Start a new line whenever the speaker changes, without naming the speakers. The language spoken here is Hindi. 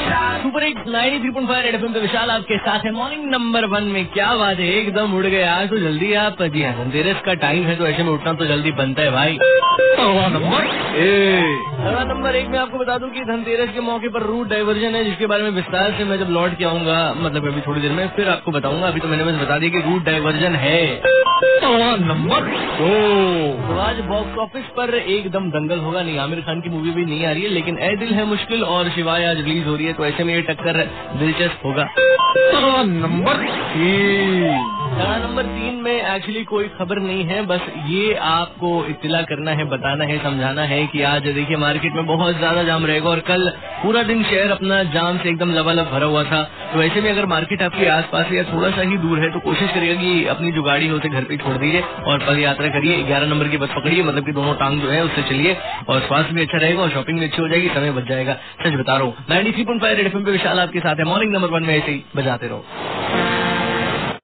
सुपर 93.5 रेड एफएम पे विशाल आपके साथ है। मॉर्निंग नंबर 1 में क्या बात है, एकदम उड़ गए आज तो जल्दी आप। जी हाँ, धनतेरस का टाइम है तो ऐसे में उठना तो जल्दी बनता है भाई। नंबर 1 में आपको बता दूं कि धनतेरस के मौके पर रूट डाइवर्जन है, जिसके बारे में विस्तार से मैं जब लौट के आऊंगा, मतलब अभी थोड़ी देर में फिर आपको बताऊंगा। अभी तो मैंने बस बता दिया कि रूट डाइवर्जन है। नंबर 2 तो आज बॉक्स ऑफिस पर एकदम दंगल होगा। नहीं, आमिर खान की मूवी भी नहीं आ रही है, लेकिन ए दिल है मुश्किल और शिवाय आज रिलीज हो रही है, तो ऐसे में ये टक्कर दिलचस्प होगा। नंबर 3 में एक्चुअली कोई खबर नहीं है, बस ये आपको इत्तला करना है, बताना है, समझाना है कि आज देखिए मार्केट में बहुत ज्यादा जाम रहेगा और कल पूरा दिन शहर अपना जाम से एकदम लबालब भरा हुआ था। तो ऐसे में अगर मार्केट आपके आसपास या थोड़ा सा ही दूर है तो कोशिश करिएगा कि अपनी जो गाड़ी हो उसे घर पे छोड़ दीजिए और पद यात्रा करिए। 11 नंबर की बस पकड़िए, मतलब कि दोनों टांग जो है उससे चलिए और स्वास्थ्य भी अच्छा रहेगा और शॉपिंग भी अच्छी हो जाएगी, समय बच जाएगा। सच बता रहा हूँ। 93.5 रेड एफएम पे विशाल आपके साथ है। मॉर्निंग नंबर 1 में ऐसे ही बजाते रहो।